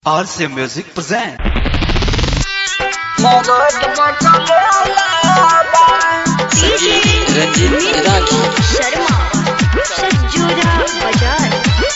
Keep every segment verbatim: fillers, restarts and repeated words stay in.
R C Music present. Ranjit Rathi Sharma सज्जूरा बाजार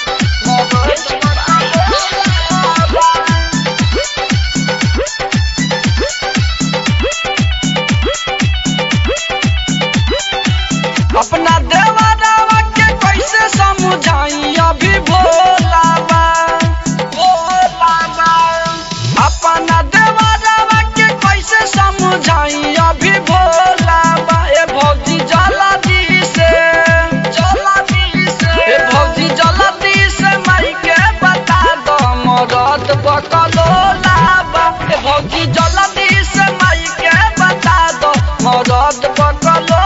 अपना देवा देवा के कैसे समझाई अभी भोला बा भोला बा अपना देवा देवा के कैसे समझाई अभी भोला बा ए भौजी जल्दी से जल्दी से ए भौजी जल्दी से माई के बता दो मरद बकलोला बा ए भौजी जल्दी से माई के बता दो मरद बकलोला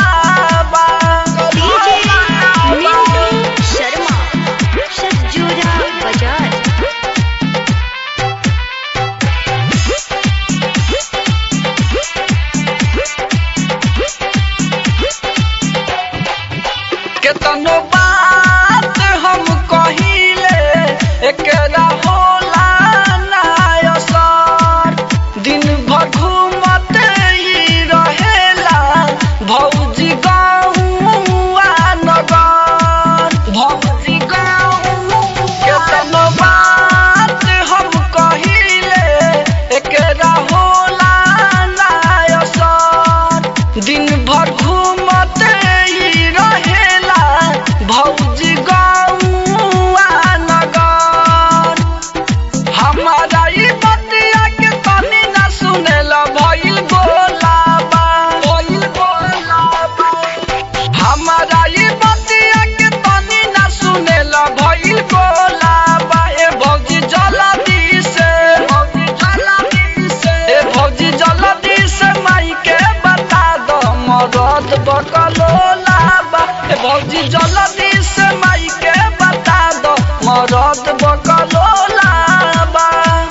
केतनो बात हम कहिले एकरा होला ना असर दिन भर घूमत ही रहेला भौजी गाँवा नगर भौजी गाँव केतनो बात हम कहिले एकरा होला ना असर दिन भर घूमत ही रहेला भौजी गाँवा नगर हमारा ई बतिया के तनी ना सुनेला भइल गोलाबा भइल गोलाबा हमारा ई बतिया के तनी ना सुनेला भइल गोलाबा ए भौजी जल्दी से भौजी जल्दी से ए भौजी जल्दी से माई के बता दो मरद बकलोला बा ए भौजी जल्दी से माई के बता दो मरद बकलोला बा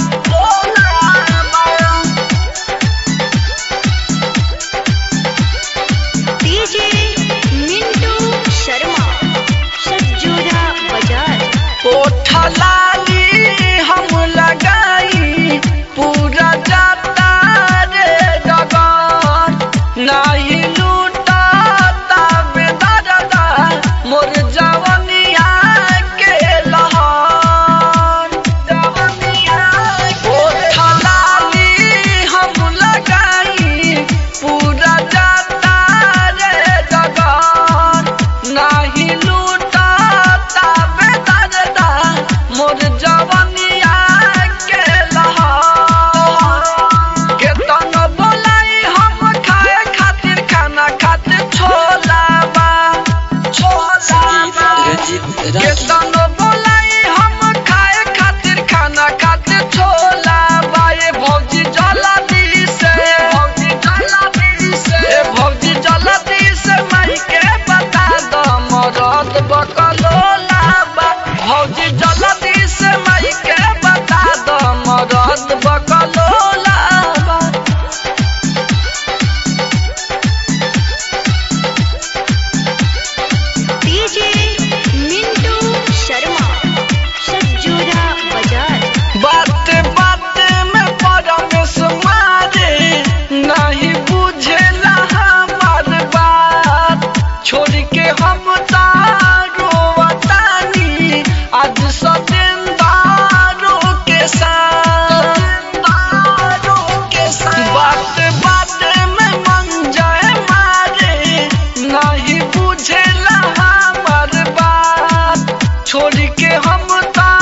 डीजे मिंटू शर्मा सज्जूरा बाजार कोठा लाली हम लगाई पूरा जाता रे डगर नाही लूटा ताबे दादा मोर जवनिया के लहर जवनिया कोठा लाली हम लगाई पूरा जाता रे डगर नाही लूटा ताबे दादा मोर जवनिया के लहर केतन बोलाई हम खाए खातिर खाना खातिर छोला बा छोला बा रंजीत राठी केतन बोलाई हम खाए खातिर खाना खातिर छोला बा ए भौजी जल्दी से भौजी जल्दी से ए भौजी जल्दी से माई के बता दो मरद बकलोला बा भौजी जल्दी से माई के बता दो मरद बकलोला बा डीजे मिंटू शर्मा सज्जूरा बाजार बात बात में परमेश मारे नहीं बुझेला हमार बात छोड़ के हम तारो वतानी आज सतेंदारो के साथ सतेंदारो के साथ बात बात में मन जाए मारे नहीं बुझेला हमार बात छोड़ के हम